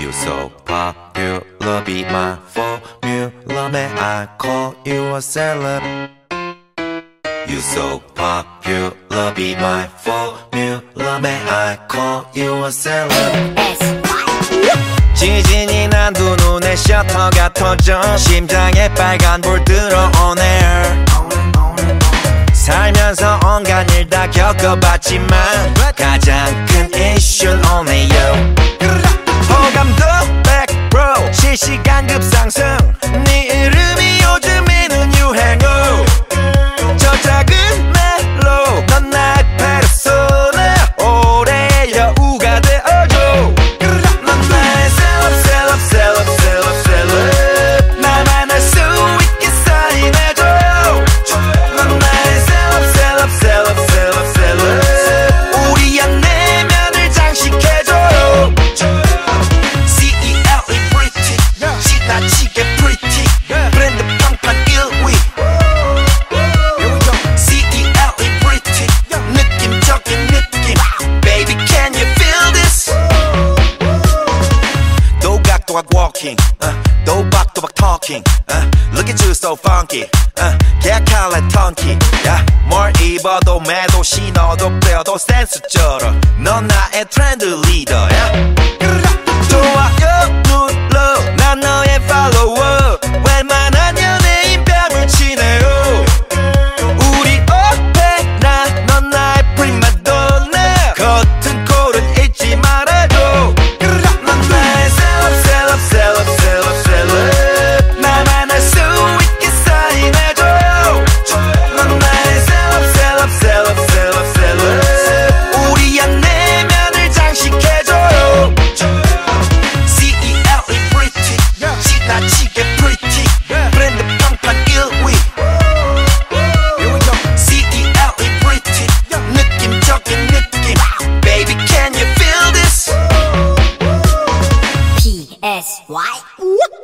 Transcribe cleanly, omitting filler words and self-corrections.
You so popular, be my formula. May I call you a celeb? You so popular, be my formula. May I call you a celeb? 지진이 난 두 눈에 셔터가 터져 심장에 빨간불 들어오네. 살면서 온갖 일 다 겪어봤지만 가장 큰 이슈는 only you. 호감도 100% 실시간 급상승. 네 이름이 요즘에는 유행어. 저 작은 멜로 넌 나의 페르소나. 올해 여우가 되어줘. 넌 나의 셀럽 나만 알 수 있게 사인해줘요. 넌 나의 셀럽 우리 안 내면을 장식해줘요. CELE pretty 지나치게 pretty 브랜드 평판 1위. CELE pretty 느낌적인 느낌. Baby can you feel this? 도각도각 walking 도박도박 talking Look at you so funky 계약할래 턴키 뭘 입어도 매도 신어도 빼어도 센스처럼 넌 나의 트렌드 리더야. 좋아요 눌러 난 너의 팔로워. 웬만한 연예인 뺨을 치네요. 우리 오페라 넌 나의 프리마돈나. 겉은 꼴은 잊지 말아줘. 넌 나의 셀럽 나만 알 수 있게 사인해줘요. 넌 나의 셀럽 우리 안 내면을 장식해줘요. CELE pretty 지나치게 pretty 브랜드 평판 1위. CELE pretty 느낌적인 느낌. Baby can you feel this? PSY